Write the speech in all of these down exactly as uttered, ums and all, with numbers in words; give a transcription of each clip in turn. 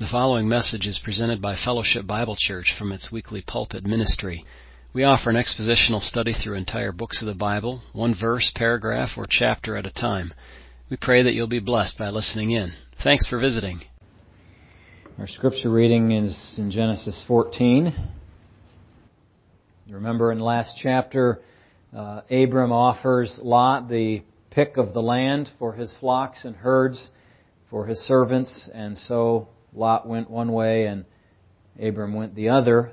The following message is presented by Fellowship Bible Church from its weekly pulpit ministry. We offer an expositional study through entire books of the Bible, one verse, paragraph, or chapter at a time. We pray that you'll be blessed by listening in. Thanks for visiting. Our scripture reading is in Genesis fourteen. Remember in the last chapter, uh, Abram offers Lot the pick of the land for his flocks and herds, for his servants, and so Lot went one way and Abram went the other.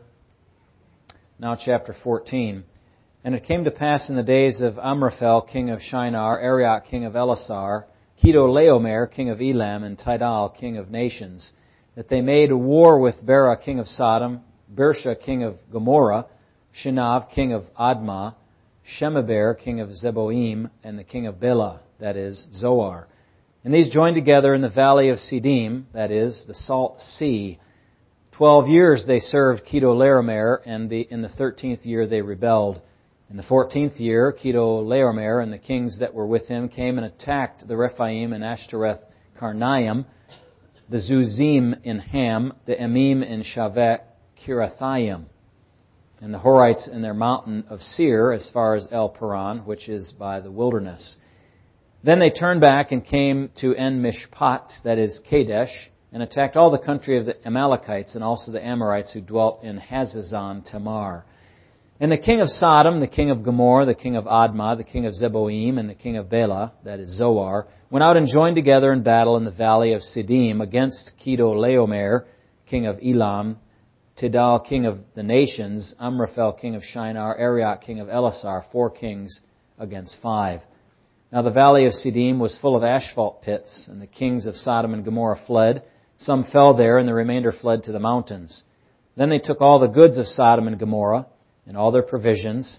Now chapter fourteen. And it came to pass in the days of Amraphel, king of Shinar, Arioch, king of Elasar, Chedorlaomer, king of Elam, and Tidal, king of nations, that they made a war with Bera, king of Sodom, Bersha, king of Gomorrah, Shinav, king of Admah, Shemeber, king of Zeboim, and the king of Bela, that is, Zoar. And these joined together in the valley of Siddim, that is, the Salt Sea. Twelve years they served Chedorlaomer, and the, in the thirteenth year they rebelled. In the fourteenth year, Chedorlaomer and the kings that were with him came and attacked the Rephaim in Ashtoreth Karnaim, the Zuzim in Ham, the Emim in Shaveh Kirathaim, and the Horites in their mountain of Seir, as far as El Paran, which is by the wilderness. Then they turned back and came to En Mishpat, that is Kadesh, and attacked all the country of the Amalekites and also the Amorites who dwelt in Hazazon Tamar. And the king of Sodom, the king of Gomorrah, the king of Admah, the king of Zeboim, and the king of Bela, that is Zoar, went out and joined together in battle in the valley of Siddim against Chedorlaomer, king of Elam, Tidal, king of the nations, Amraphel, king of Shinar, Arioch, king of Elasar, four kings against five. Now the valley of Siddim was full of asphalt pits, and the kings of Sodom and Gomorrah fled. Some fell there, and the remainder fled to the mountains. Then they took all the goods of Sodom and Gomorrah, and all their provisions,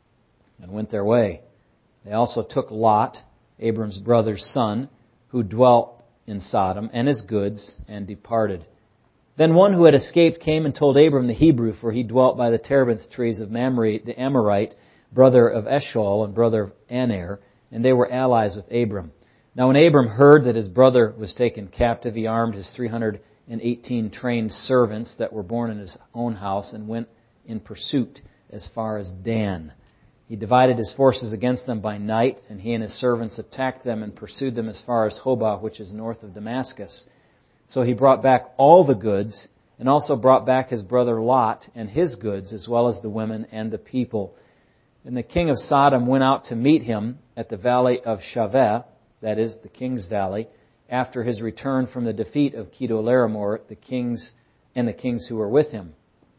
and went their way. They also took Lot, Abram's brother's son, who dwelt in Sodom, and his goods, and departed. Then one who had escaped came and told Abram the Hebrew, for he dwelt by the terebinth trees of Mamre the Amorite, brother of Eshcol and brother of Aner, and they were allies with Abram. Now when Abram heard that his brother was taken captive, he armed his three hundred eighteen trained servants that were born in his own house and went in pursuit as far as Dan. He divided his forces against them by night, and he and his servants attacked them and pursued them as far as Hobah, which is north of Damascus. So he brought back all the goods, and also brought back his brother Lot and his goods, as well as the women and the people. And the king of Sodom went out to meet him at the valley of Shaveh, that is, the king's valley, after his return from the defeat of Chedorlaomer, the kings and the kings who were with him.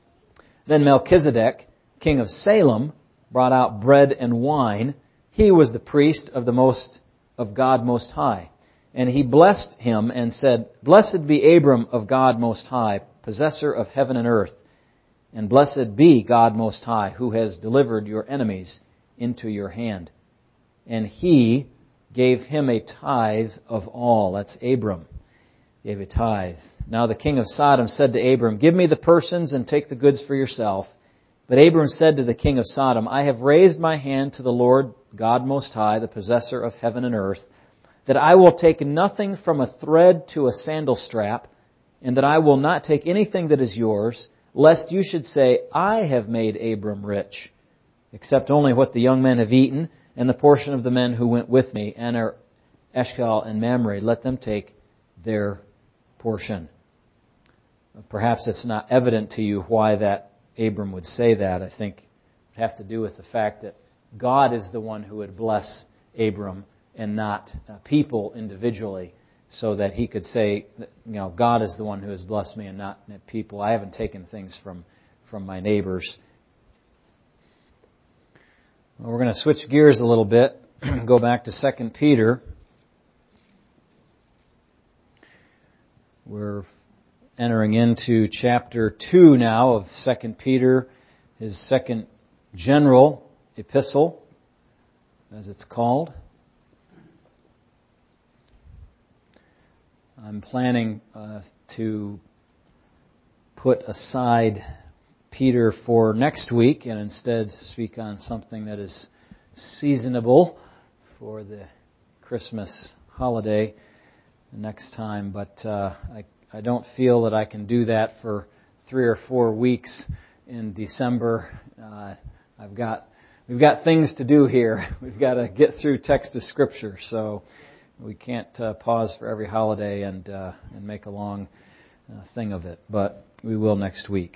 Then Melchizedek, king of Salem, brought out bread and wine. He was the priest of the most of God Most High. And he blessed him and said, "Blessed be Abram of God Most High, possessor of heaven and earth. And blessed be God Most High, who has delivered your enemies into your hand." And he gave him a tithe of all. That's Abram. Gave a tithe. Now the king of Sodom said to Abram, "Give me the persons and take the goods for yourself." But Abram said to the king of Sodom, "I have raised my hand to the Lord God Most High, the possessor of heaven and earth, that I will take nothing from a thread to a sandal strap, and that I will not take anything that is yours, lest you should say, I have made Abram rich, except only what the young men have eaten, and the portion of the men who went with me, Aner, Eshcol, and Mamre, let them take their portion." Perhaps it's not evident to you why that Abram would say that. I think it would have to do with the fact that God is the one who would bless Abram and not uh, people individually, so that he could say, you know, God is the one who has blessed me and not people. I haven't taken things from, from my neighbors. Well, we're going to switch gears a little bit, go back to Second Peter. We're entering into chapter two now of Second Peter, his second general epistle, as it's called. I'm planning uh, to put aside Peter for next week and instead speak on something that is seasonable for the Christmas holiday next time. But uh, I, I don't feel that I can do that for three or four weeks in December. Uh, I've got we've got things to do here. We've got to get through text of Scripture, so we can't uh, pause for every holiday and uh, and make a long uh, thing of it. But we will next week,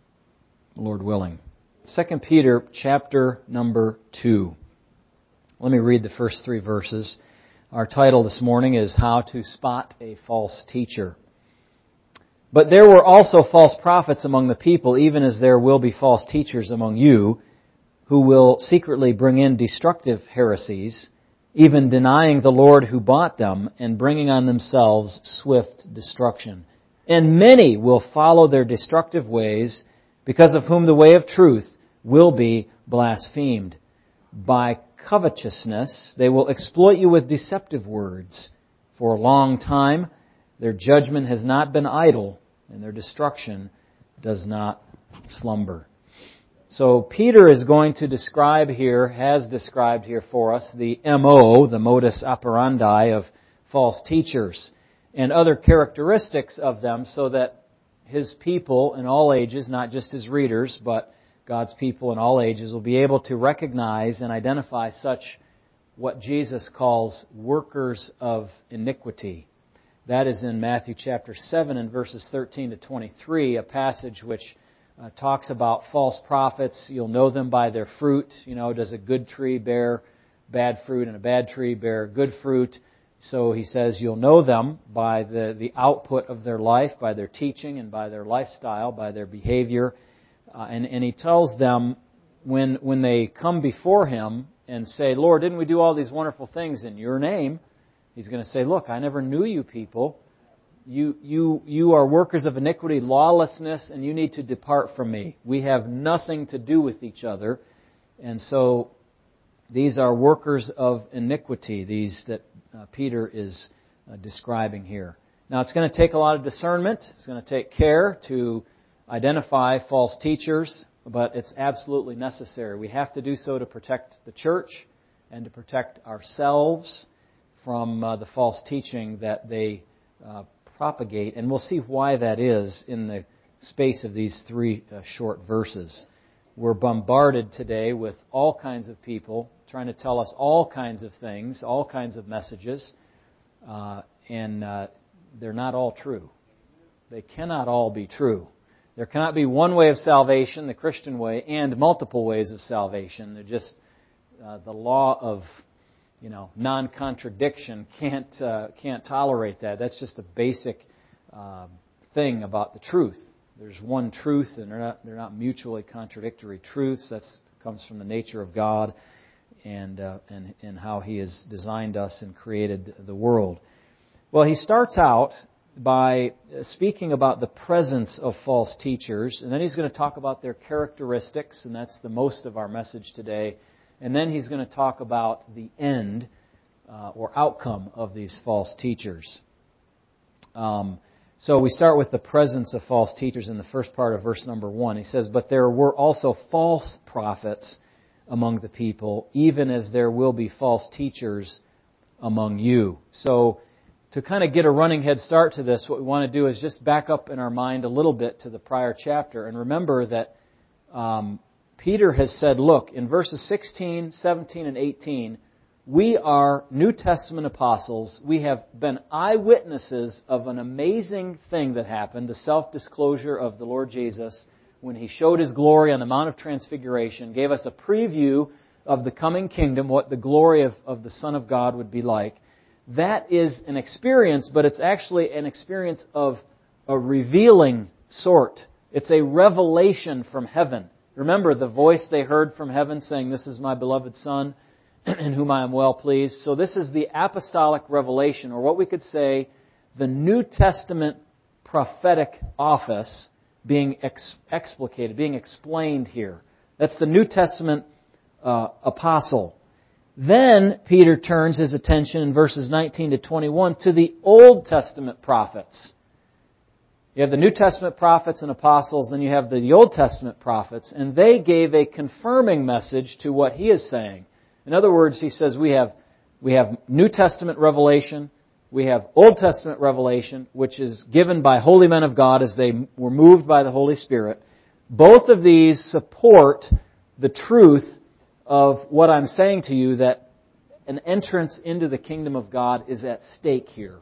Lord willing. Second Peter chapter number two. Let me read the first three verses. Our title this morning is How to Spot a False Teacher. But there were also false prophets among the people, even as there will be false teachers among you, who will secretly bring in destructive heresies, even denying the Lord who bought them, and bringing on themselves swift destruction. And many will follow their destructive ways, because of whom the way of truth will be blasphemed. By covetousness they will exploit you with deceptive words. For a long time their judgment has not been idle, and their destruction does not slumber. So Peter is going to describe here, has described here for us, the M O, the modus operandi of false teachers, and other characteristics of them, so that his people in all ages, not just his readers, but God's people in all ages, will be able to recognize and identify such what Jesus calls workers of iniquity. That is in Matthew chapter seven and verses thirteen to twenty-three, a passage which uh, talks about false prophets. You'll know them by their fruit. You know, does a good tree bear bad fruit and a bad tree bear good fruit? So he says you'll know them by the, the output of their life, by their teaching and by their lifestyle, by their behavior. Uh, and, and he tells them when when they come before him and say, Lord, didn't we do all these wonderful things in your name? He's going to say, look, I never knew you people. You, you, you are workers of iniquity, lawlessness, and you need to depart from me. We have nothing to do with each other. And so these are workers of iniquity, these that uh, Peter is uh, describing here. Now, it's going to take a lot of discernment. It's going to take care to identify false teachers, but it's absolutely necessary. We have to do so to protect the church and to protect ourselves from uh, the false teaching that they uh, propagate. And we'll see why that is in the space of these three uh, short verses. We're bombarded today with all kinds of people trying to tell us all kinds of things, all kinds of messages, uh, and uh, they're not all true. They cannot all be true. There cannot be one way of salvation, the Christian way, and multiple ways of salvation. They're just uh, the law of, you know, non-contradiction can't uh, can't tolerate that. That's just a basic uh, thing about the truth. There's one truth, and they're not they're not mutually contradictory truths. That comes from the nature of God and uh, and and how He has designed us and created the world. Well, he starts out by speaking about the presence of false teachers, and then he's going to talk about their characteristics, and that's the most of our message today. And then he's going to talk about the end uh, or outcome of these false teachers. Um, so we start with the presence of false teachers in the first part of verse number one. He says, "But there were also false prophets among the people, even as there will be false teachers among you." So to kind of get a running head start to this, what we want to do is just back up in our mind a little bit to the prior chapter and remember that um, Peter has said, look, in verses sixteen, seventeen, and eighteen, we are New Testament apostles. We have been eyewitnesses of an amazing thing that happened, the self-disclosure of the Lord Jesus when He showed His glory on the Mount of Transfiguration, gave us a preview of the coming kingdom, what the glory of, of the Son of God would be like. That is an experience, but it's actually an experience of a revealing sort. It's a revelation from heaven. Remember the voice they heard from heaven saying, "This is my beloved Son, in whom I am well pleased." So this is the apostolic revelation, or what we could say, the New Testament prophetic office being ex- explicated, being explained here. That's the New Testament uh, apostle. Then Peter turns his attention in verses nineteen to twenty-one to the Old Testament prophets. You have the New Testament prophets and apostles, then you have the Old Testament prophets, and they gave a confirming message to what he is saying. In other words, he says we have we have New Testament revelation, We have Old Testament revelation, which is given by holy men of God as they were moved by the Holy Spirit. Both of these support the truth of what I'm saying to you, that an entrance into the kingdom of God is at stake here.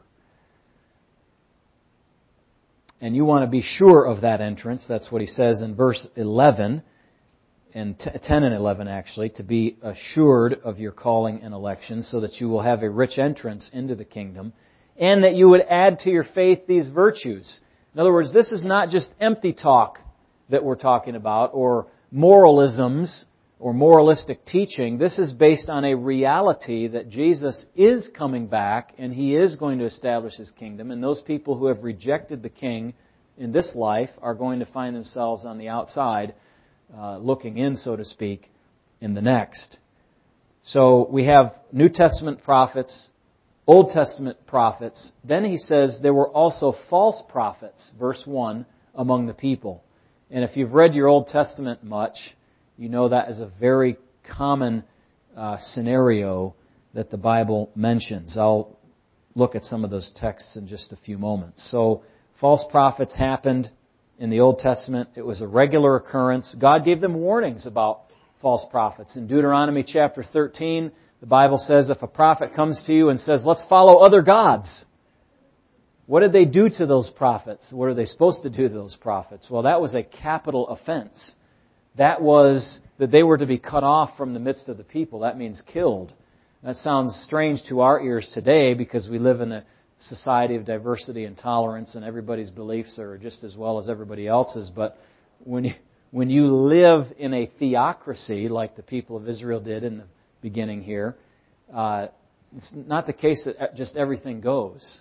And you want to be sure of that entrance. That's what he says in verse eleven, and ten and eleven actually, to be assured of your calling and election so that you will have a rich entrance into the kingdom, and that you would add to your faith these virtues. In other words, this is not just empty talk that we're talking about, or moralisms, or moralistic teaching. This is based on a reality that Jesus is coming back and He is going to establish His kingdom. And those people who have rejected the King in this life are going to find themselves on the outside, uh, looking in, so to speak, in the next. So we have New Testament prophets, Old Testament prophets. Then he says there were also false prophets, verse one, among the people. And if you've read your Old Testament much, you know that is a very common uh, scenario that the Bible mentions. I'll look at some of those texts in just a few moments. So, false prophets happened in the Old Testament. It was a regular occurrence. God gave them warnings about false prophets. In Deuteronomy chapter thirteen, the Bible says if a prophet comes to you and says, let's follow other gods, what did they do to those prophets? What are they supposed to do to those prophets? Well, that was a capital offense. That was that they were to be cut off from the midst of the people. That means killed. That sounds strange to our ears today because we live in a society of diversity and tolerance and everybody's beliefs are just as well as everybody else's. But when you, when you live in a theocracy like the people of Israel did in the beginning here, uh, it's not the case that just everything goes.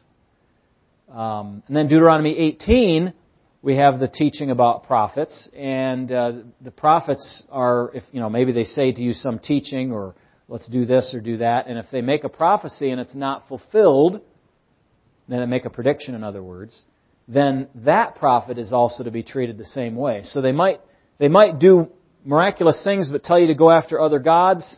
Um, and then Deuteronomy eighteen, we have the teaching about prophets, and uh, the prophets are, if you know, maybe they say to you some teaching, or let's do this or do that, and if they make a prophecy and it's not fulfilled, then they make a prediction, in other words, then that prophet is also to be treated the same way. So they might they might do miraculous things, but tell you to go after other gods.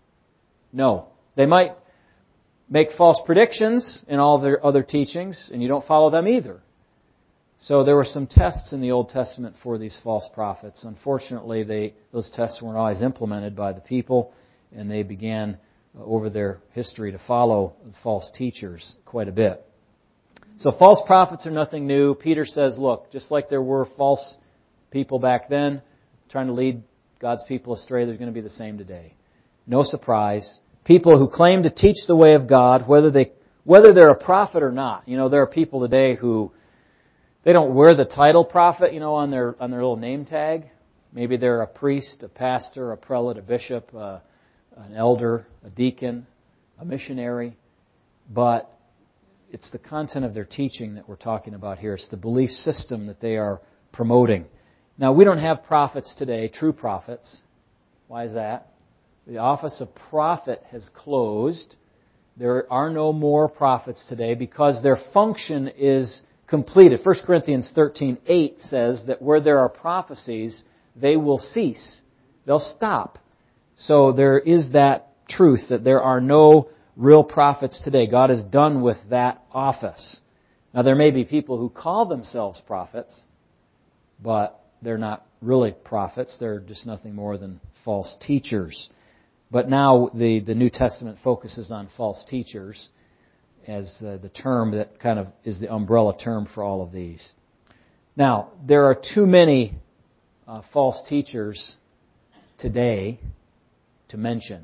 No, they might make false predictions in all their other teachings, and you don't follow them either. So there were some tests in the Old Testament for these false prophets. Unfortunately, they, those tests weren't always implemented by the people, and they began uh, over their history to follow false teachers quite a bit. So false prophets are nothing new. Peter says, look, just like there were false people back then trying to lead God's people astray, there's going to be the same today. No surprise. People who claim to teach the way of God, whether they whether they're a prophet or not. You know, there are people today who they don't wear the title prophet, you know, on their on their little name tag. Maybe they're a priest, a pastor, a prelate, a bishop, uh, an elder, a deacon, a missionary. But it's the content of their teaching that we're talking about here. It's the belief system that they are promoting. Now, we don't have prophets today, true prophets. Why is that? The office of prophet has closed. There are no more prophets today because their function is completed. First Corinthians thirteen eight says that where there are prophecies, they will cease. They'll stop. So there is that truth that there are no real prophets today. God is done with that office. Now there may be people who call themselves prophets, but they're not really prophets. They're just nothing more than false teachers. But now the, the New Testament focuses on false teachers as uh, the term that kind of is the umbrella term for all of these. Now, there are too many uh, false teachers today to mention.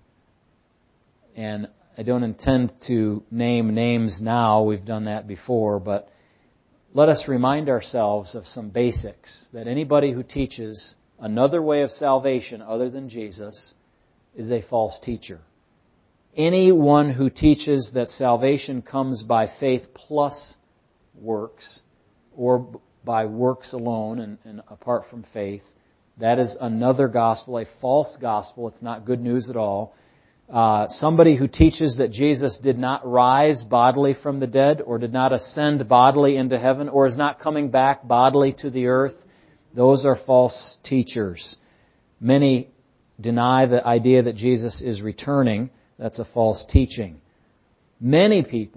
And I don't intend to name names now. We've done that before. But let us remind ourselves of some basics. That anybody who teaches another way of salvation other than Jesus is a false teacher. Anyone who teaches that salvation comes by faith plus works, or by works alone and, and apart from faith, that is another gospel, a false gospel. It's not good news at all. Uh, somebody who teaches that Jesus did not rise bodily from the dead, or did not ascend bodily into heaven, or is not coming back bodily to the earth, those are false teachers. Many deny the idea that Jesus is returning. That's a false teaching. Many people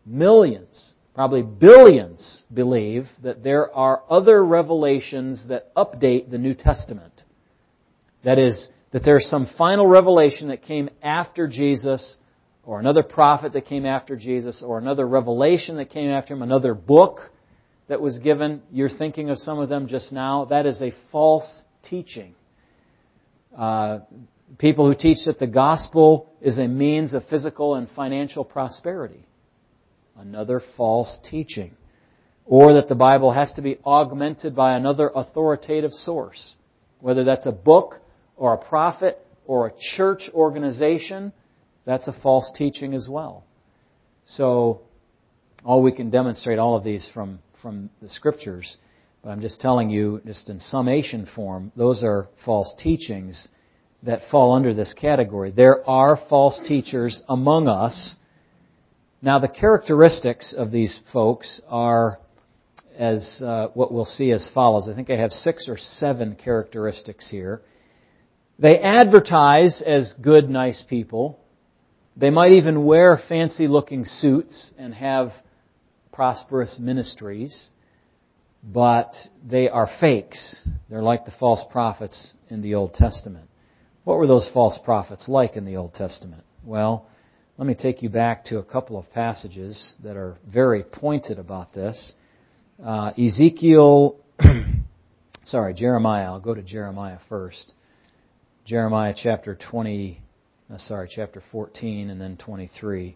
millions, probably billions, believe that there are other revelations that update the New Testament. That is, that there's some final revelation that came after Jesus, or another prophet that came after Jesus, or another revelation that came after Him, another book that was given. You're thinking of some of them just now. That is a false teaching. Uh, people who teach that the gospel is a means of physical and financial prosperity. Another false teaching. Or that the Bible has to be augmented by another authoritative source. Whether that's a book, or a prophet, or a church organization, that's a false teaching as well. So, all we can demonstrate all of these from, from the Scriptures. But I'm just telling you, just in summation form, those are false teachings that fall under this category. There are false teachers among us. Now, the characteristics of these folks are as uh, what we'll see as follows. I think I have six or seven characteristics here. They advertise as good, nice people. They might even wear fancy-looking suits and have prosperous ministries. But they are fakes. They're like the false prophets in the Old Testament. What were those false prophets like in the Old Testament? Well, let me take you back to a couple of passages that are very pointed about this. Uh, Ezekiel, sorry, Jeremiah. I'll go to Jeremiah first. Jeremiah chapter twenty, uh, sorry, chapter fourteen and then twenty-three.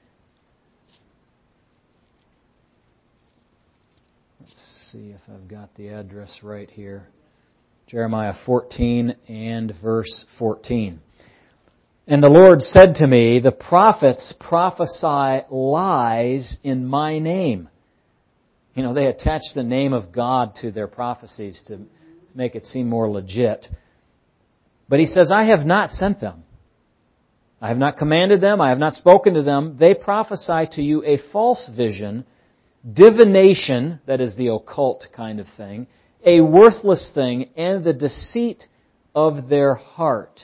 Let's see if I've got the address right here. Jeremiah fourteen and verse fourteen. And the Lord said to me, the prophets prophesy lies in my name. You know, they attach the name of God to their prophecies to make it seem more legit. But He says, I have not sent them. I have not commanded them. I have not spoken to them. They prophesy to you a false vision, divination, that is the occult kind of thing, a worthless thing, and the deceit of their heart.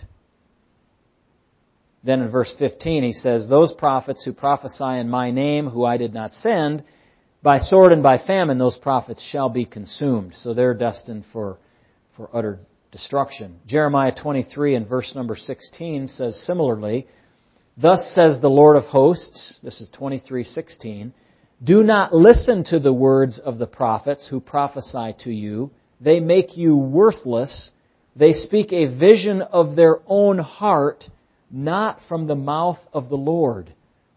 Then in verse fifteen he says, those prophets who prophesy in my name, who I did not send, by sword and by famine, those prophets shall be consumed. So they're destined for, for utter destruction. Jeremiah twenty-three and verse number sixteen says similarly, thus says the Lord of hosts, this is twenty-three sixteen, do not listen to the words of the prophets who prophesy to you. They make you worthless. They speak a vision of their own heart, not from the mouth of the Lord.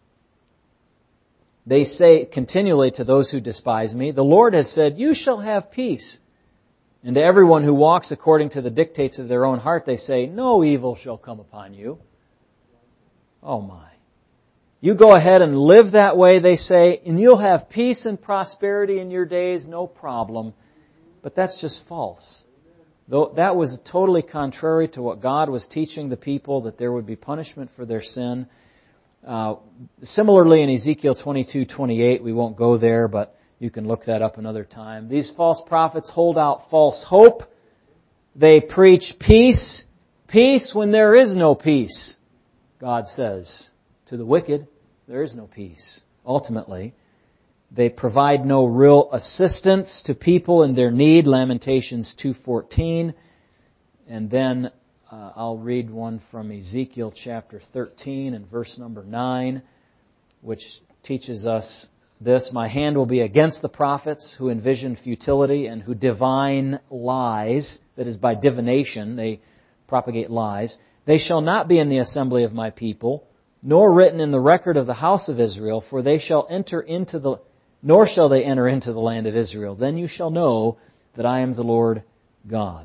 They say continually to those who despise me, the Lord has said, you shall have peace. And to everyone who walks according to the dictates of their own heart, they say, no evil shall come upon you. Oh my. You go ahead and live that way, they say, and you'll have peace and prosperity in your days, no problem. But that's just false. Though that was totally contrary to what God was teaching the people, that there would be punishment for their sin. Uh, similarly in Ezekiel twenty-two twenty-eight, we won't go there, but you can look that up another time. These false prophets hold out false hope. They preach peace, peace when there is no peace, God says. To the wicked, there is no peace. Ultimately, they provide no real assistance to people in their need, Lamentations two fourteen. And then uh, I'll read one from Ezekiel chapter thirteen and verse number nine, which teaches us this. My hand will be against the prophets who envision futility and who divine lies. That is, by divination, they propagate lies. They shall not be in the assembly of my people, nor written in the record of the house of Israel, for they shall enter into the, nor shall they enter into the land of Israel. Then you shall know that I am the Lord God.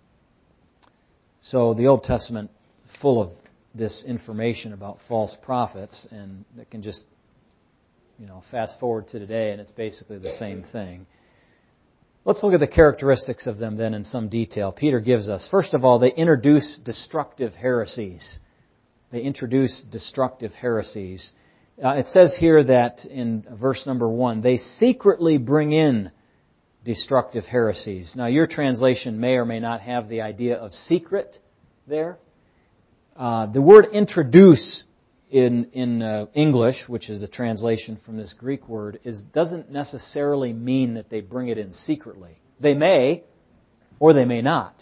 So the Old Testament, full of this information about false prophets, and it can just, you know, fast forward to today, and it's basically the same thing. Let's look at the characteristics of them then in some detail. Peter gives us, first of all, they introduce destructive heresies. They introduce destructive heresies. Uh, it says here that in verse number one, they secretly bring in destructive heresies. Now, your translation may or may not have the idea of secret there. Uh, the word introduce in in uh, English, which is a translation from this Greek word, is doesn't necessarily mean that they bring it in secretly. They may, or they may not.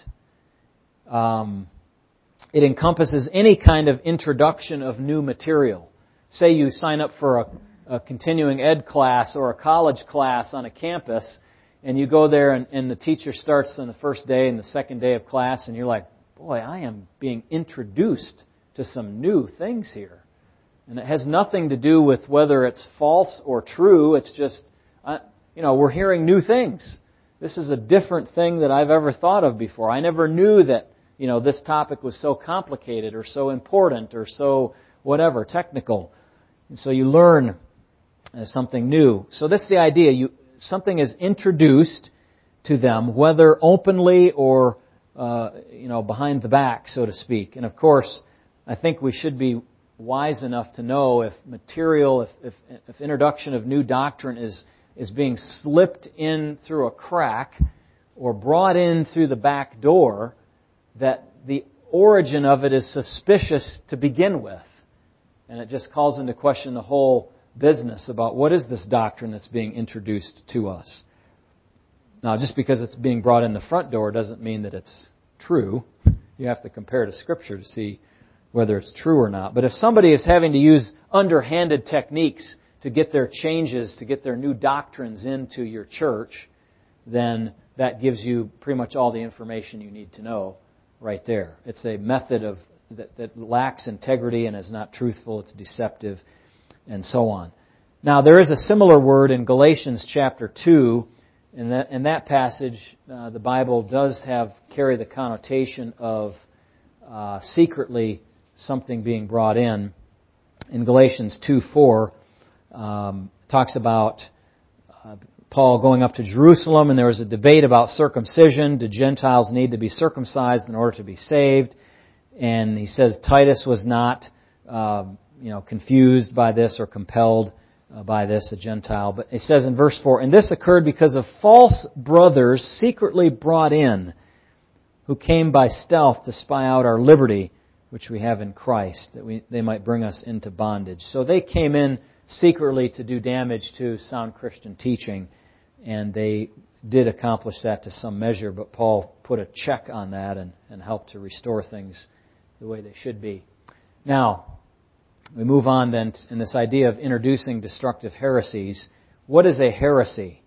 Um, it encompasses any kind of introduction of new material. Say you sign up for a, a continuing ed class or a college class on a campus, and you go there and, and the teacher starts on the first day and the second day of class, and you're like, boy, I am being introduced to some new things here. And it has nothing to do with whether it's false or true. It's just, uh, you know, we're hearing new things. This is a different thing that I've ever thought of before. I never knew that, you know, this topic was so complicated or so important or so whatever, technical. And so you learn uh, something new. So this is the idea. You something is introduced to them, whether openly or, uh, you know, behind the back, so to speak. And of course, I think we should be wise enough to know if material, if, if, if introduction of new doctrine is, is being slipped in through a crack or brought in through the back door, that the origin of it is suspicious to begin with. And it just calls into question the whole business about what is this doctrine that's being introduced to us. Now, just because it's being brought in the front door doesn't mean that it's true. You have to compare to Scripture to see whether it's true or not. But if somebody is having to use underhanded techniques to get their changes, to get their new doctrines into your church, then that gives you pretty much all the information you need to know right there. It's a method of that, that lacks integrity and is not truthful. It's deceptive, and so on. Now, there is a similar word in Galatians chapter two. In that, in that passage, uh, the Bible does have carry the connotation of uh, secretly something being brought in. In Galatians two four, um, talks about uh, Paul going up to Jerusalem, and there was a debate about circumcision. Do Gentiles need to be circumcised in order to be saved? And he says Titus was not, uh, you know, confused by this or compelled uh, by this, a Gentile. But he says in verse four, and this occurred because of false brothers secretly brought in, who came by stealth to spy out our liberty, which we have in Christ, that we, they might bring us into bondage. So they came in secretly to do damage to sound Christian teaching, and they did accomplish that to some measure, but Paul put a check on that and, and helped to restore things the way they should be. Now, we move on then in this idea of introducing destructive heresies. What is a heresy?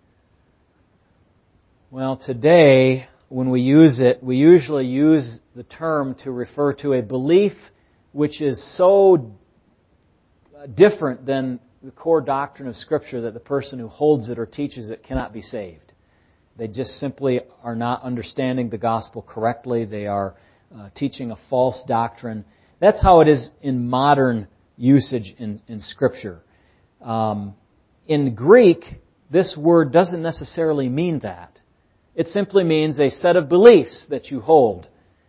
Well, today, when we use it, we usually use the term to refer to a belief which is so different than the core doctrine of Scripture that the person who holds it or teaches it cannot be saved. They just simply are not understanding the gospel correctly. They are uh, teaching a false doctrine. That's how it is in modern usage in, in Scripture. Um, in Greek, this word doesn't necessarily mean that. It simply means a set of beliefs that you hold.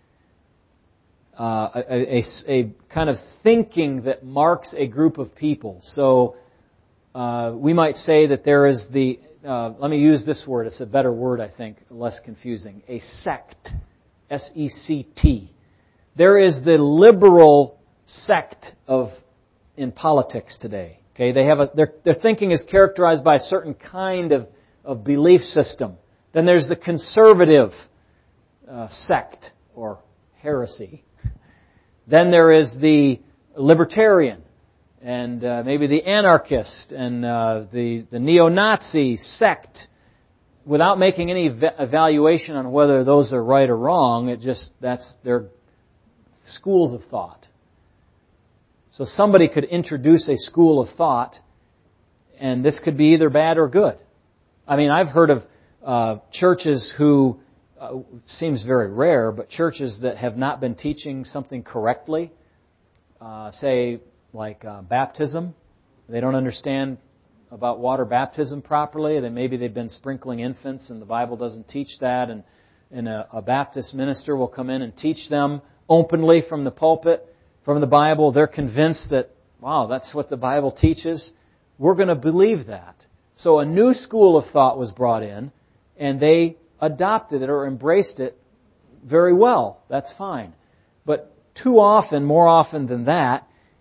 Uh, a, a, a kind of thinking that marks a group of people. So uh, we might say that there is the, uh, let me use this word, it's a better word I think, less confusing, a sect. S E C T. There is the liberal sect of in politics today. Okay, they have a, their, their thinking is characterized by a certain kind of, of belief system. Then there's the conservative uh, sect or heresy. Then there is the libertarian and uh, maybe the anarchist and uh, the, the neo-Nazi sect. Without making any evaluation on whether those are right or wrong, it just that's their schools of thought. So somebody could introduce a school of thought, and this could be either bad or good. I mean, I've heard of uh, churches who, uh, seems very rare, but churches that have not been teaching something correctly, uh, say like uh, baptism. They don't understand about water baptism properly. Then maybe they've been sprinkling infants, and the Bible doesn't teach that. And, and a, a Baptist minister will come in and teach them openly from the pulpit, from the Bible. They're convinced that, wow, that's what the Bible teaches. We're going to believe that. So a new school of thought was brought in, and they adopted it or embraced it very well. That's fine. But too often, more often than that,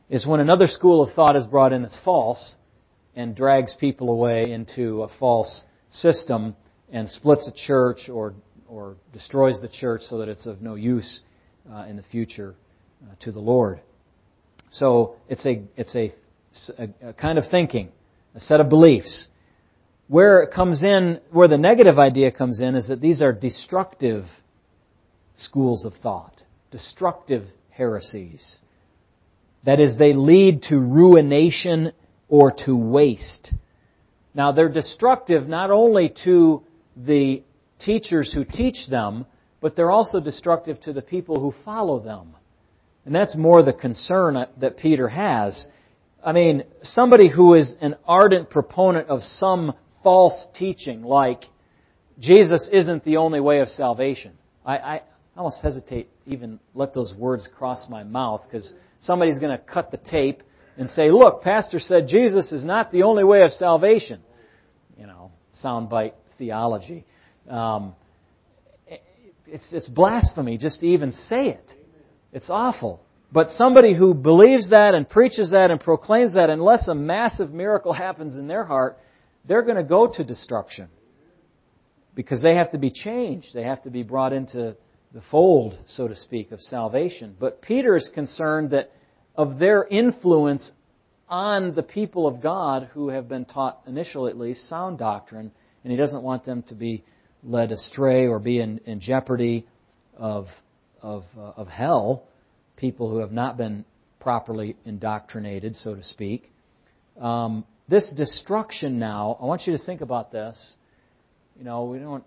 is when another school of thought is brought in that's false and drags people away into a false system and splits a church or or destroys the church so that it's of no use uh, in the future uh, to the Lord. So it's a it's a, a, a kind of thinking, a set of beliefs. Where it comes in, where the negative idea comes in, is that these are destructive schools of thought, destructive heresies. That is, they lead to ruination or to waste. Now, they're destructive not only to the teachers who teach them, but they're also destructive to the people who follow them. And that's more the concern that Peter has. I mean, somebody who is an ardent proponent of some false teaching, like Jesus isn't the only way of salvation. I, I almost hesitate to even let those words cross my mouth, because somebody's going to cut the tape and say, look, Pastor said Jesus is not the only way of salvation. You know, soundbite theology. Um, it's, it's blasphemy just to even say it. It's awful. But somebody who believes that and preaches that and proclaims that, unless a massive miracle happens in their heart, they're going to go to destruction. Because they have to be changed. They have to be brought into the fold, so to speak, of salvation. But Peter is concerned that of their influence on the people of God who have been taught, initially at least, sound doctrine, and he doesn't want them to be led astray or be in, in jeopardy of of uh, of hell, people who have not been properly indoctrinated, so to speak. Um, this destruction now, I want you to think about this. You know, we don't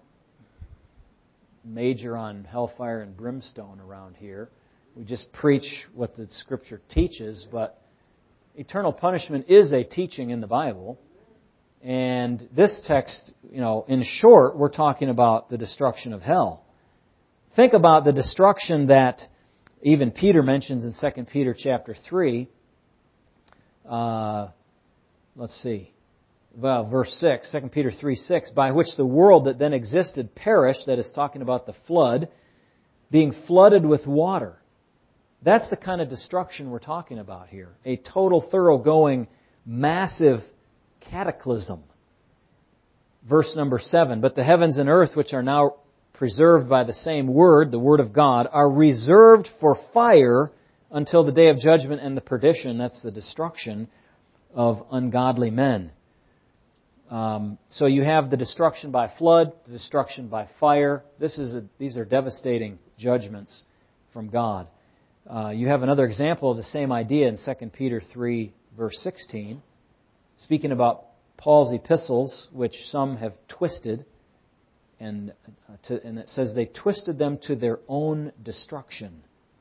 major on hellfire and brimstone around here. We just preach what the Scripture teaches, but eternal punishment is a teaching in the Bible. And this text, you know, in short, we're talking about the destruction of hell. Think about the destruction that even Peter mentions in Second Peter chapter three. Uh, let's see. Well, verse six, Second Peter three six, by which the world that then existed perished, that is talking about the flood, being flooded with water. That's the kind of destruction we're talking about here. A total, thoroughgoing, massive cataclysm. Verse number seven, but the heavens and earth, which are now preserved by the same word, the word of God, are reserved for fire until the day of judgment and the perdition, that's the destruction of ungodly men. Um, so you have the destruction by flood, the destruction by fire. This is a, these are devastating judgments from God. Uh, you have another example of the same idea in Second Peter three, verse sixteen. Speaking about Paul's epistles, which some have twisted, and, uh, to, and it says they twisted them to their own destruction.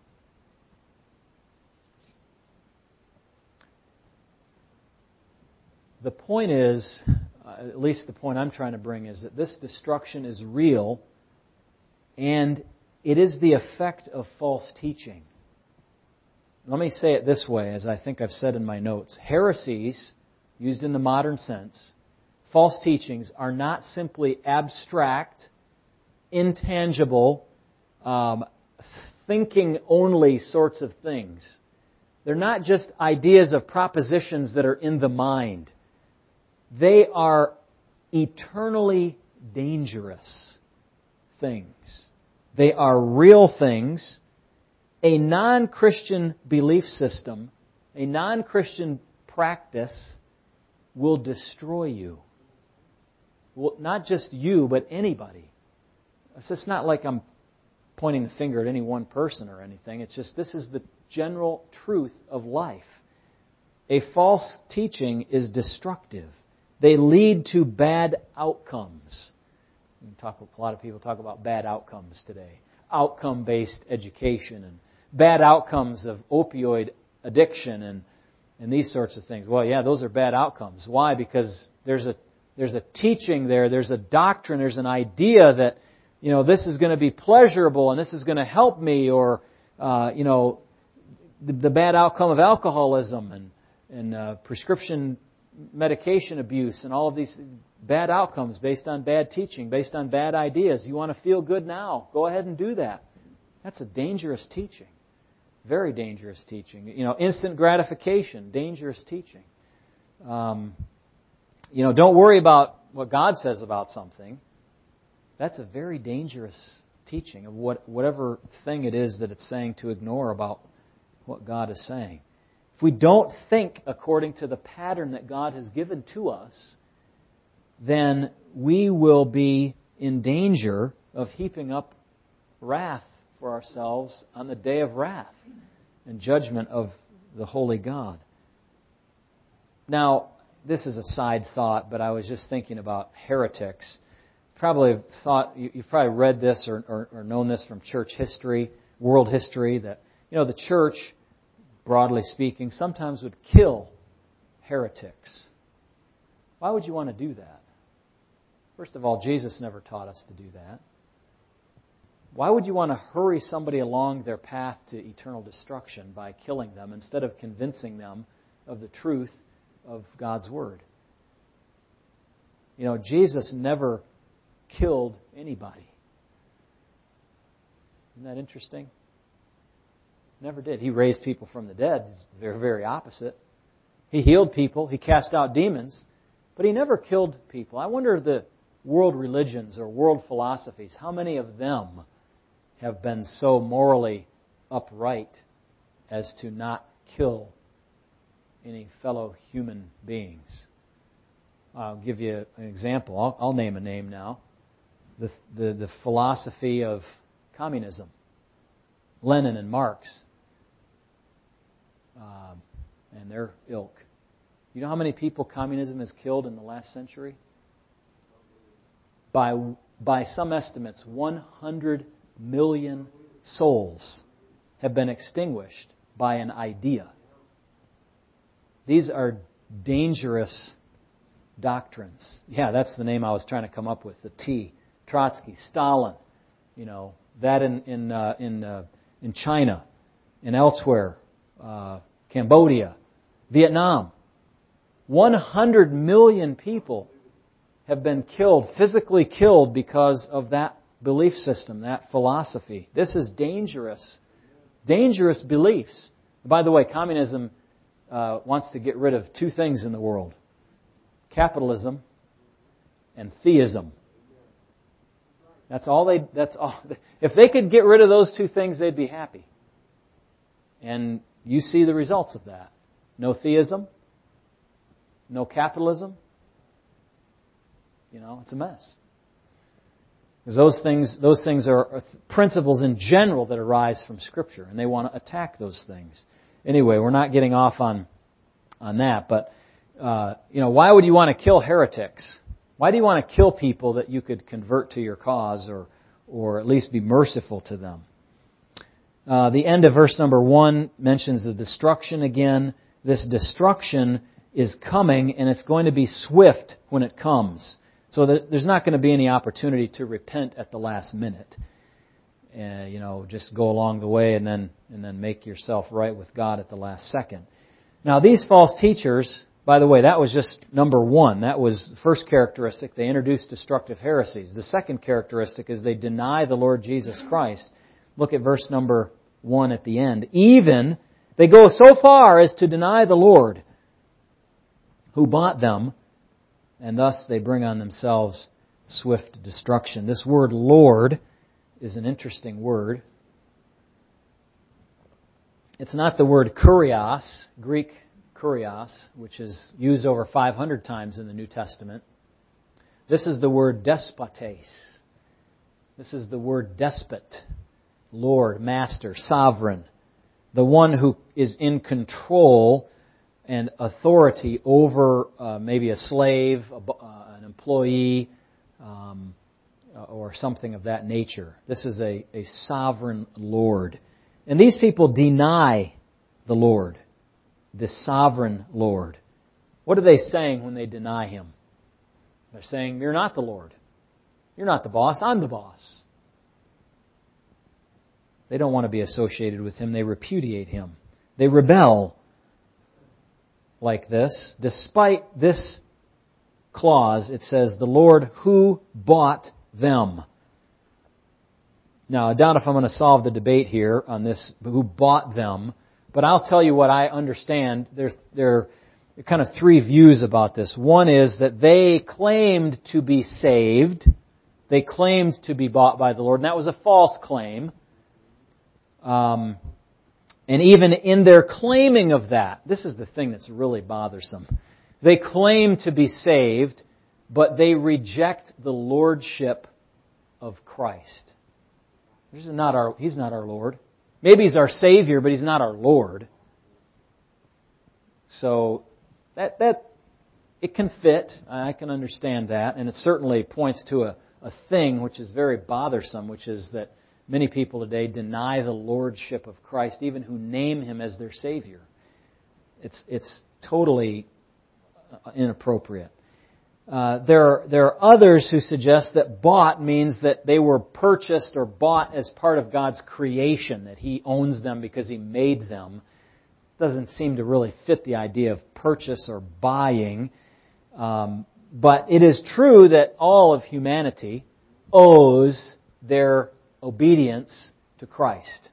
The point is, uh, at least the point I'm trying to bring, is that this destruction is real, and it is the effect of false teaching. Let me say it this way, as I think I've said in my notes. Heresies, used in the modern sense, false teachings, are not simply abstract, intangible, um, thinking-only sorts of things. They're not just ideas of propositions that are in the mind. They are eternally dangerous things. They are real things. A non-Christian belief system, a non-Christian practice will destroy you. Well, not just you, but anybody. It's just not like I'm pointing the finger at any one person or anything. It's just this is the general truth of life. A false teaching is destructive. They lead to bad outcomes. We talk, a lot of people talk about bad outcomes today. Outcome-based education and bad outcomes of opioid addiction and, and these sorts of things. Well, yeah, those are bad outcomes. Why? Because there's a there's a teaching there, there's a doctrine, there's an idea that, you know, this is going to be pleasurable and this is going to help me, or, uh, you know, the, the bad outcome of alcoholism and, and uh, prescription medication abuse and all of these bad outcomes based on bad teaching, based on bad ideas. You want to feel good now? Go ahead and do that. That's a dangerous teaching. Very dangerous teaching. You know, instant gratification, dangerous teaching. Um, you know, don't worry about what God says about something. That's a very dangerous teaching of what whatever thing it is that it's saying to ignore about what God is saying. If we don't think according to the pattern that God has given to us, then we will be in danger of heaping up wrath for ourselves on the day of wrath and judgment of the holy God. Now, this is a side thought, but I was just thinking about heretics. Probably thought you've probably read this or, or, or known this from church history, world history, that you know the church, broadly speaking, sometimes would kill heretics. Why would you want to do that? First of all, Jesus never taught us to do that. Why would you want to hurry somebody along their path to eternal destruction by killing them instead of convincing them of the truth of God's Word? You know, Jesus never killed anybody. Isn't that interesting? Never did. He raised people from the dead. They're very opposite. He healed people. He cast out demons. But He never killed people. I wonder the world religions or world philosophies, how many of them have been so morally upright as to not kill any fellow human beings? I'll give you an example. I'll, I'll name a name now. The, the, the philosophy of communism. Lenin and Marx um, and their ilk. You know how many people communism has killed in the last century? By, by some estimates, one hundred million souls have been extinguished by an idea. These are dangerous doctrines. Yeah, that's the name I was trying to come up with. The T. Trotsky, Stalin. You know that in in uh, in uh, in China, and elsewhere, uh, Cambodia, Vietnam. One hundred million people have been killed, physically killed, because of that belief system, that philosophy. This is dangerous, dangerous beliefs. By the way, communism uh, wants to get rid of two things in the world: capitalism and theism. That's all they. That's all. If they could get rid of those two things, they'd be happy. And you see the results of that. No theism, no capitalism. You know, it's a mess. Because those things, those things are principles in general that arise from Scripture, and they want to attack those things. Anyway, we're not getting off on on that, but uh, you know, why would you want to kill heretics? Why do you want to kill people that you could convert to your cause, or or at least be merciful to them? Uh, the end of verse number one mentions the destruction again. This destruction is coming, and it's going to be swift when it comes. So there's not going to be any opportunity to repent at the last minute. Uh, you know, just go along the way and then and then make yourself right with God at the last second. Now, these false teachers, by the way, that was just number one. That was the first characteristic. They introduced destructive heresies. The second characteristic is they deny the Lord Jesus Christ. Look at verse number one at the end. Even they go so far as to deny the Lord who bought them, and thus they bring on themselves swift destruction. This word Lord is an interesting word. It's not the word kurios, Greek kurios, which is used over five hundred times in the New Testament. This is the word despotes. This is the word despot, Lord, master, sovereign. The one who is in control and authority over uh, maybe a slave, a, uh, an employee, um, or something of that nature. This is a, a sovereign Lord. And these people deny the Lord, the sovereign Lord. What are they saying when they deny Him? They're saying, you're not the Lord. You're not the boss. I'm the boss. They don't want to be associated with Him. They repudiate Him. They rebel like this. Despite this clause, it says, the Lord who bought them. Now, I doubt if I'm going to solve the debate here on this, who bought them, but I'll tell you what I understand. There, there are kind of three views about this. One is that they claimed to be saved. They claimed to be bought by the Lord, and that was a false claim. Um, and even in their claiming of that, this is the thing that's really bothersome. They claim to be saved, but they reject the lordship of Christ. This is not our, He's not our Lord. Maybe He's our Savior, but He's not our Lord. So that that it can fit. I can understand that, and it certainly points to a, a thing which is very bothersome, which is that many people today deny the lordship of Christ, even who name Him as their Savior. It's it's totally inappropriate. Uh, there, are, there are others who suggest that bought means that they were purchased or bought as part of God's creation, that He owns them because He made them. Doesn't seem to really fit the idea of purchase or buying. Um, but it is true that all of humanity owes their obedience to Christ.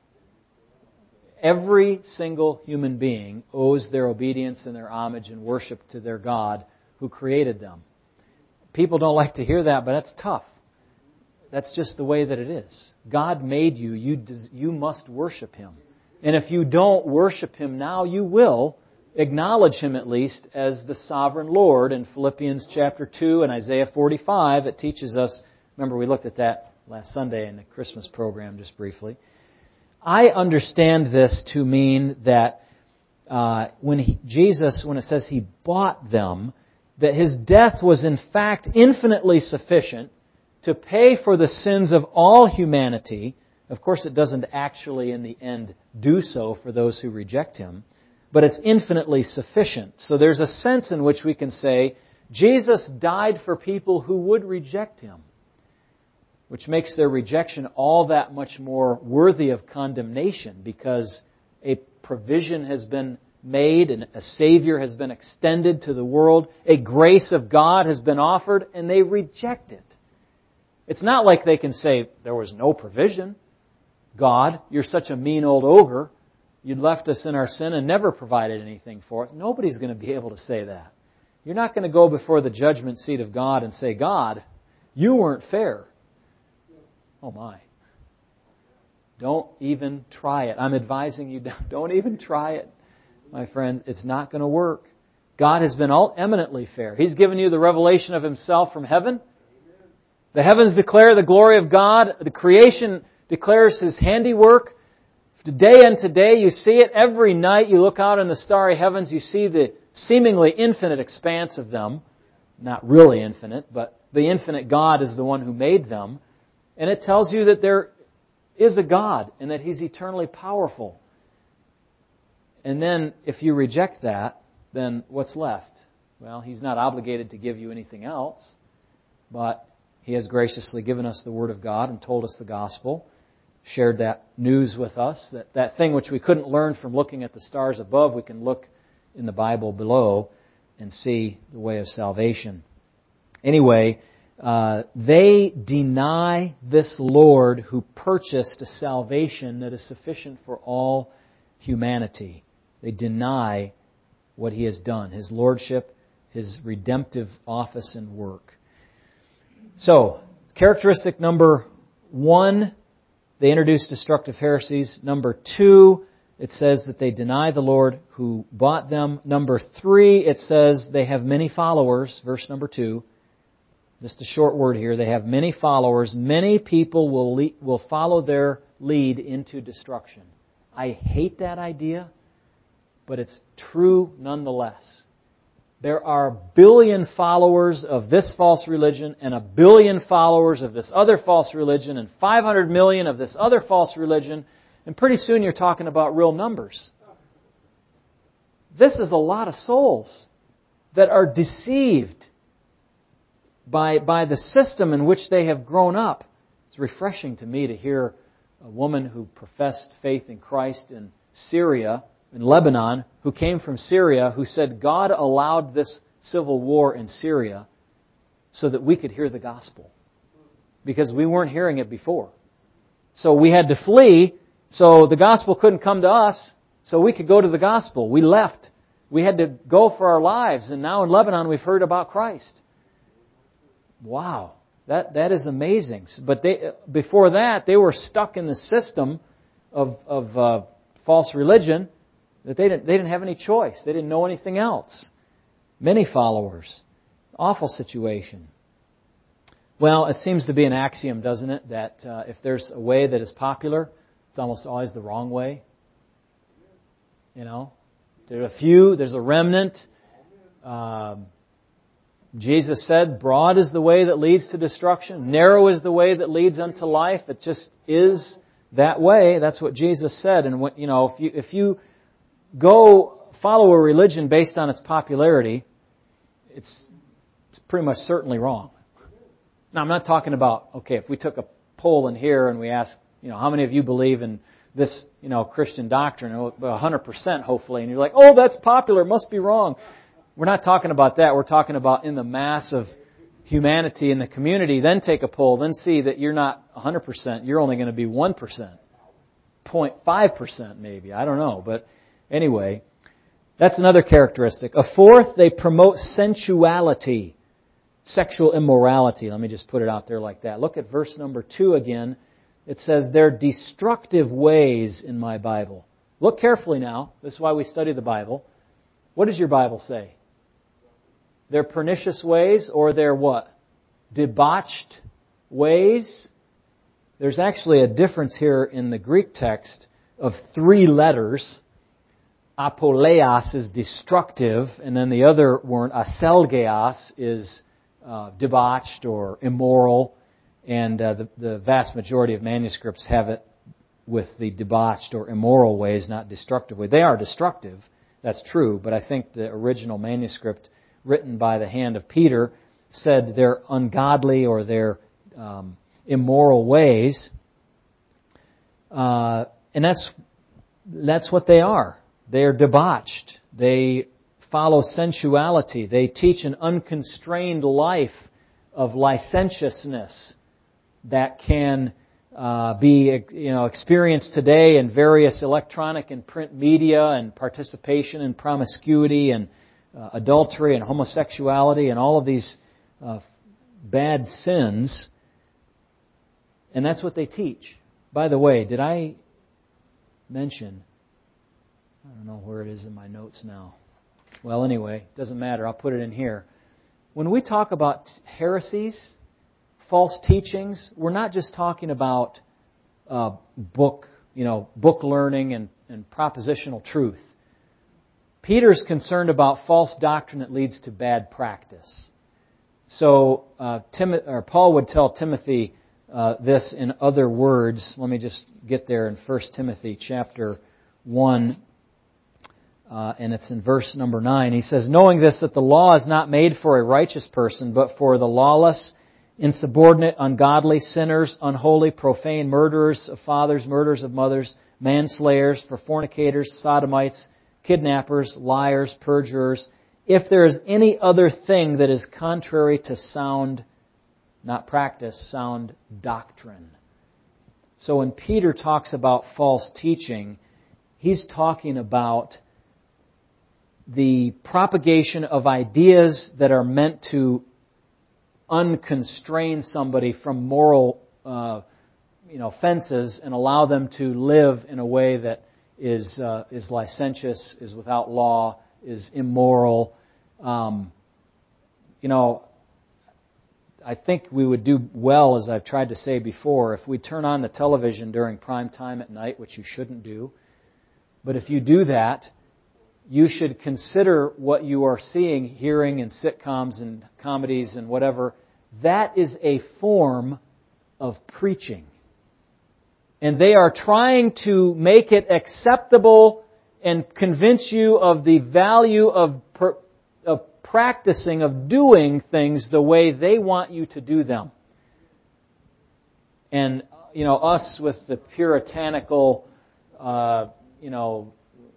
Every single human being owes their obedience and their homage and worship to their God who created them. People don't like to hear that, but that's tough. That's just the way that it is. God made you. You, des- you must worship Him. And if you don't worship Him now, you will acknowledge Him at least as the sovereign Lord. In Philippians chapter two and Isaiah forty-five, it teaches us, remember we looked at that last Sunday in the Christmas program just briefly. I understand this to mean that uh, when he, Jesus, when it says He bought them, that His death was in fact infinitely sufficient to pay for the sins of all humanity. Of course, it doesn't actually in the end do so for those who reject Him, but it's infinitely sufficient. So there's a sense in which we can say Jesus died for people who would reject Him, which makes their rejection all that much more worthy of condemnation because a provision has been made and a Savior has been extended to the world. A grace of God has been offered and they reject it. It's not like they can say, there was no provision. God, you're such a mean old ogre. You'd left us in our sin and never provided anything for us. Nobody's going to be able to say that. You're not going to go before the judgment seat of God and say, God, you weren't fair. Oh my. Don't even try it. I'm advising you, don't even try it. My friends, it's not going to work. God has been all eminently fair. He's given you the revelation of Himself from heaven. The heavens declare the glory of God. The creation declares His handiwork. Today and today you see it. Every night you look out in the starry heavens, you see the seemingly infinite expanse of them. Not really infinite, but the infinite God is the one who made them. And it tells you that there is a God and that He's eternally powerful. And then, if you reject that, then what's left? Well, He's not obligated to give you anything else, but He has graciously given us the Word of God and told us the gospel, shared that news with us, that, that thing which we couldn't learn from looking at the stars above, we can look in the Bible below and see the way of salvation. Anyway, uh, they deny this Lord who purchased a salvation that is sufficient for all humanity. They deny what He has done, His lordship, His redemptive office and work. So, characteristic number one, they introduce destructive heresies. Number two, it says that they deny the Lord who bought them. Number three, it says they have many followers. Verse number two. Just a short word here. They have many followers. Many people will lead, will follow their lead into destruction. I hate that idea, but it's true nonetheless. There are a billion followers of this false religion and a billion followers of this other false religion and five hundred million of this other false religion, and pretty soon you're talking about real numbers. This is a lot of souls that are deceived by, by the system in which they have grown up. It's refreshing to me to hear a woman who professed faith in Christ in Syria, in Lebanon, who came from Syria, who said God allowed this civil war in Syria so that we could hear the gospel, because we weren't hearing it before. So we had to flee. So the gospel couldn't come to us. So we could go to the gospel. We left. We had to go for our lives. And now in Lebanon we've heard about Christ. Wow. That that is amazing. But they, before that, they were stuck in the system of, of uh, false religion that they didn't, they didn't have any choice. They didn't know anything else. Many followers. Awful situation. Well, it seems to be an axiom, doesn't it, that uh, if there's a way that is popular, it's almost always the wrong way. You know, there are a few, there's a remnant. Um, Jesus said, broad is the way that leads to destruction. Narrow is the way that leads unto life. It just is that way. That's what Jesus said. And what, you know, if you if you go follow a religion based on its popularity, it's, it's pretty much certainly wrong. Now, I'm not talking about, okay, if we took a poll in here and we asked, you know, how many of you believe in this, you know, Christian doctrine? one hundred percent, hopefully. And you're like, oh, that's popular. It must be wrong. We're not talking about that. We're talking about in the mass of humanity in the community. Then take a poll. Then see that you're not one hundred percent. You're only going to be one percent. zero point five percent maybe. I don't know. But anyway, that's another characteristic. A fourth, they promote sensuality. Sexual immorality. Let me just put it out there like that. Look at verse number two again. It says, "They're destructive ways," in my Bible. Look carefully now. This is why we study the Bible. What does your Bible say? They're pernicious ways, or they're what? Debauched ways? There's actually a difference here in the Greek text of three letters. Apoleios is destructive, and then the other word, aselgeos, is uh, debauched or immoral. And uh, the, the vast majority of manuscripts have it with the debauched or immoral ways, not destructive ways. They are destructive, that's true, but I think the original manuscript written by the hand of Peter said they're ungodly or they're um, immoral ways. Uh, and that's that's what they are. They're debauched. They follow sensuality. They teach an unconstrained life of licentiousness that can uh, be, you know, experienced today in various electronic and print media, and participation in promiscuity and uh, adultery and homosexuality and all of these uh, bad sins. And that's what they teach. By the way, did I mention, I don't know where it is in my notes now. Well, anyway, it doesn't matter. I'll put it in here. When we talk about heresies, false teachings, we're not just talking about uh, book, you know, book learning and, and propositional truth. Peter's concerned about false doctrine that leads to bad practice. So uh, Tim, or Paul would tell Timothy uh, this in other words. Let me just get there in First Timothy chapter one. Uh, and it's in verse number nine. He says, "Knowing this, that the law is not made for a righteous person, but for the lawless, insubordinate, ungodly, sinners, unholy, profane, murderers of fathers, murderers of mothers, manslayers, for fornicators, sodomites, kidnappers, liars, perjurers, if there is any other thing that is contrary to sound," not practice, "sound doctrine." So when Peter talks about false teaching, he's talking about the propagation of ideas that are meant to unconstrain somebody from moral, uh, you know, fences and allow them to live in a way that is uh, is licentious, is without law, is immoral. Um, you know, I think we would do well, as I've tried to say before, if we turn on the television during prime time at night, which you shouldn't do. But if you do that, you should consider what you are seeing, hearing in sitcoms and comedies and whatever. That is a form of preaching. And they are trying to make it acceptable and convince you of the value of, per, of practicing, of doing things the way they want you to do them. And, you know, us with the puritanical, uh, you know,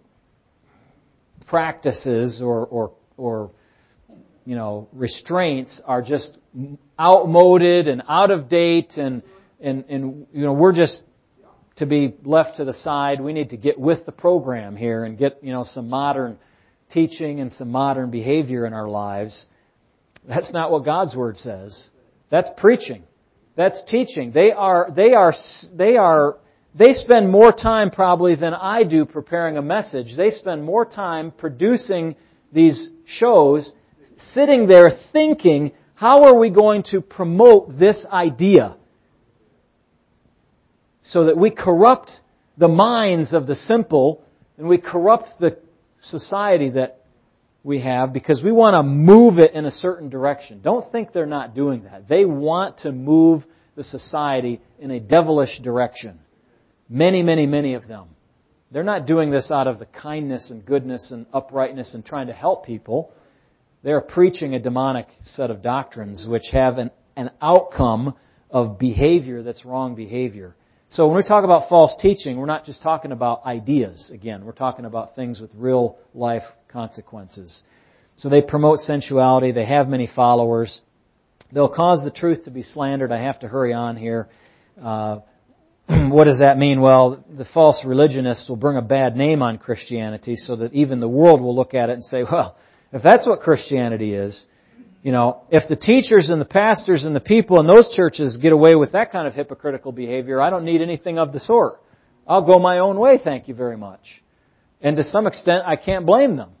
practices or, or, or, you know, restraints are just outmoded and out of date, and, and, and, you know, we're just to be left to the side. We need to get with the program here and get, you know, some modern teaching and some modern behavior in our lives. That's not what God's Word says. That's preaching. That's teaching. They are, they are, they are, they spend more time probably than I do preparing a message. They spend more time producing these shows, sitting there thinking, how are we going to promote this idea so that we corrupt the minds of the simple and we corrupt the society that we have because we want to move it in a certain direction. Don't think they're not doing that. They want to move the society in a devilish direction. Many, many, many of them. They're not doing this out of the kindness and goodness and uprightness and trying to help people. They're preaching a demonic set of doctrines which have an, an outcome of behavior that's wrong behavior. So when we talk about false teaching, we're not just talking about ideas. Again, we're talking about things with real life consequences. So they promote sensuality. They have many followers. They'll cause the truth to be slandered. I have to hurry on here. Uh, what does that mean? Well, the false religionists will bring a bad name on Christianity so that even the world will look at it and say, well, if that's what Christianity is, you know, if the teachers and the pastors and the people in those churches get away with that kind of hypocritical behavior, I don't need anything of the sort. I'll go my own way, thank you very much. And to some extent, I can't blame them.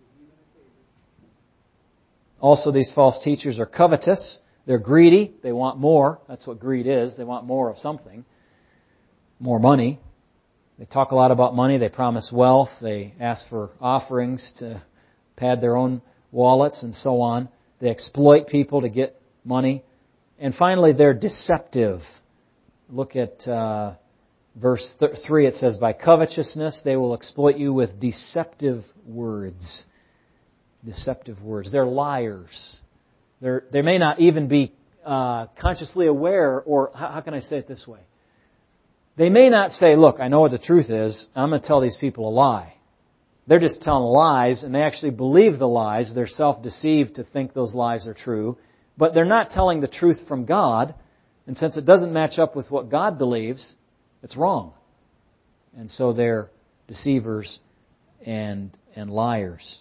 Also, these false teachers are covetous. They're greedy. They want more. That's what greed is. They want more of something. More money. They talk a lot about money. They promise wealth. They ask for offerings to pad their own wallets and so on. They exploit people to get money. And finally, they're deceptive. Look at uh, verse th- three. It says, by covetousness they will exploit you with deceptive words. Deceptive words. They're liars. They're, they may not even be uh, consciously aware, or how, how can I say it this way? They may not say, look, I know what the truth is. I'm going to tell these people a lie. They're just telling lies, and they actually believe the lies. They're self-deceived to think those lies are true. But they're not telling the truth from God. And since it doesn't match up with what God believes, it's wrong. And so they're deceivers and, and liars.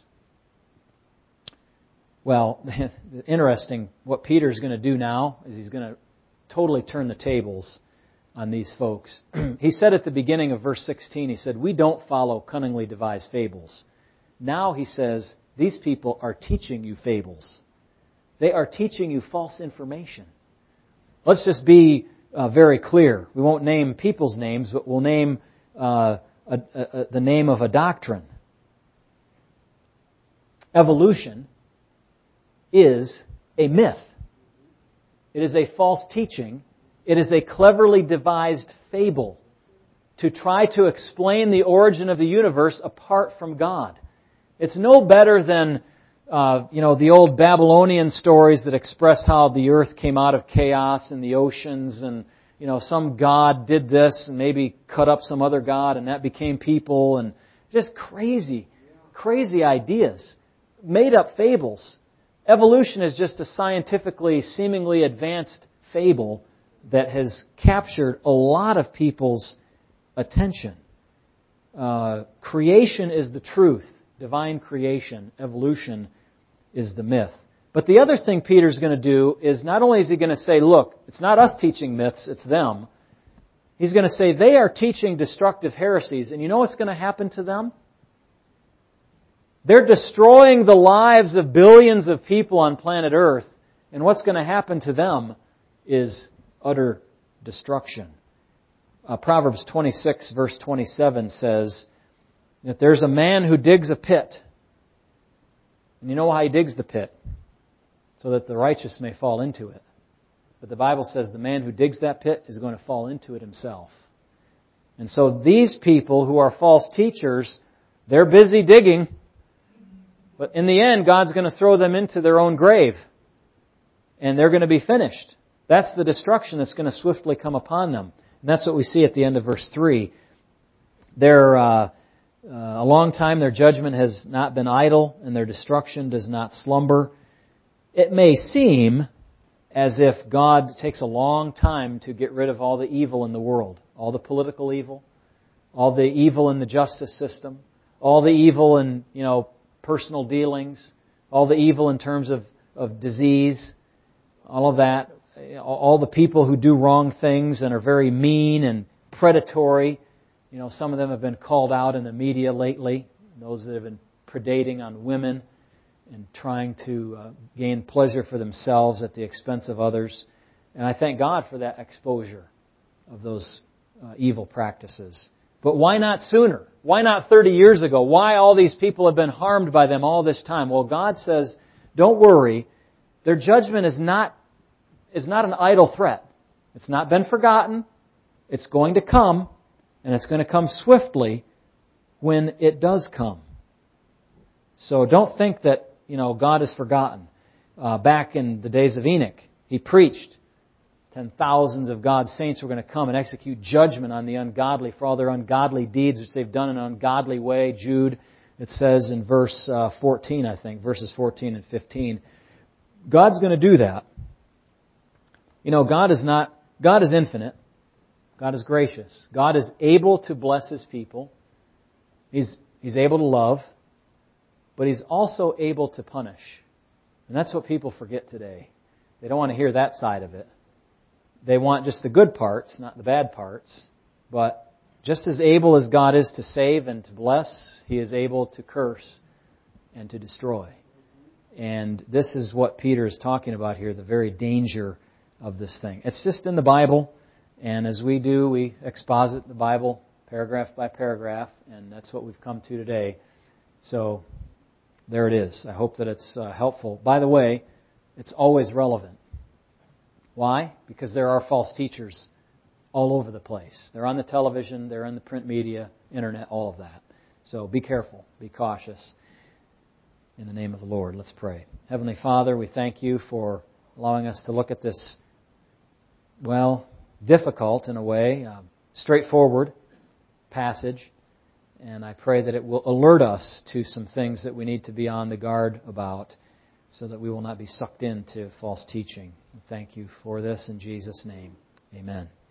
Well, interesting, what Peter's going to do now is he's going to totally turn the tables on these folks. He said at the beginning of verse sixteen, he said, we don't follow cunningly devised fables. Now he says, these people are teaching you fables. They are teaching you false information. Let's just be uh, very clear. We won't name people's names, but we'll name uh, a, a, a, the name of a doctrine. Evolution is a myth. It is a false teaching. It is a cleverly devised fable to try to explain the origin of the universe apart from God. It's no better than, uh, you know, the old Babylonian stories that express how the earth came out of chaos and the oceans and, you know, some god did this and maybe cut up some other god and that became people and just crazy, crazy ideas. Made up fables. Evolution is just a scientifically, seemingly advanced fable that has captured a lot of people's attention. Uh, creation is the truth. Divine creation. Evolution is the myth. But the other thing Peter's going to do is not only is he going to say, look, it's not us teaching myths, it's them. He's going to say they are teaching destructive heresies. And you know what's going to happen to them? They're destroying the lives of billions of people on planet Earth. And what's going to happen to them is utter destruction. Uh, Proverbs twenty-six verse twenty-seven says that there's a man who digs a pit. And you know how he digs the pit? So that the righteous may fall into it. But the Bible says the man who digs that pit is going to fall into it himself. And so these people who are false teachers, they're busy digging. But in the end, God's going to throw them into their own grave. And they're going to be finished. That's the destruction that's going to swiftly come upon them. And that's what we see at the end of verse three. Their, uh, uh, a long time their judgment has not been idle, and their destruction does not slumber. It may seem as if God takes a long time to get rid of all the evil in the world, all the political evil, all the evil in the justice system, all the evil in, you know, personal dealings, all the evil in terms of, of disease, all of that, all the people who do wrong things and are very mean and predatory. You know, some of them have been called out in the media lately, those that have been predating on women and trying to uh, gain pleasure for themselves at the expense of others. And I thank God for that exposure of those uh, evil practices. But why not sooner? Why not thirty years ago? Why all these people have been harmed by them all this time? Well, God says, don't worry. Their judgment is not, is not an idle threat. It's not been forgotten. It's going to come, and it's going to come swiftly when it does come. So don't think that, you know, God has forgotten. Uh, back in the days of Enoch, he preached. Ten thousands of God's saints were going to come and execute judgment on the ungodly for all their ungodly deeds which they've done in an ungodly way. Jude, it says in verse uh, fourteen, I think, verses fourteen and fifteen. God's going to do that. You know, God is not, God is infinite. God is gracious. God is able to bless His people. He's, He's able to love. But He's also able to punish. And that's what people forget today. They don't want to hear that side of it. They want just the good parts, not the bad parts. But just as able as God is to save and to bless, He is able to curse and to destroy. And this is what Peter is talking about here, the very danger of this thing. It's just in the Bible, and as we do, we exposit the Bible paragraph by paragraph, and that's what we've come to today. So there it is. I hope that it's uh, helpful. By the way, it's always relevant. Why? Because there are false teachers all over the place. They're on the television, they're in the print media, internet, all of that. So be careful, be cautious. In the name of the Lord, let's pray. Heavenly Father, we thank You for allowing us to look at this, well, difficult in a way, uh, straightforward passage. And I pray that it will alert us to some things that we need to be on the guard about so that we will not be sucked into false teaching. And thank You for this in Jesus' name. Amen.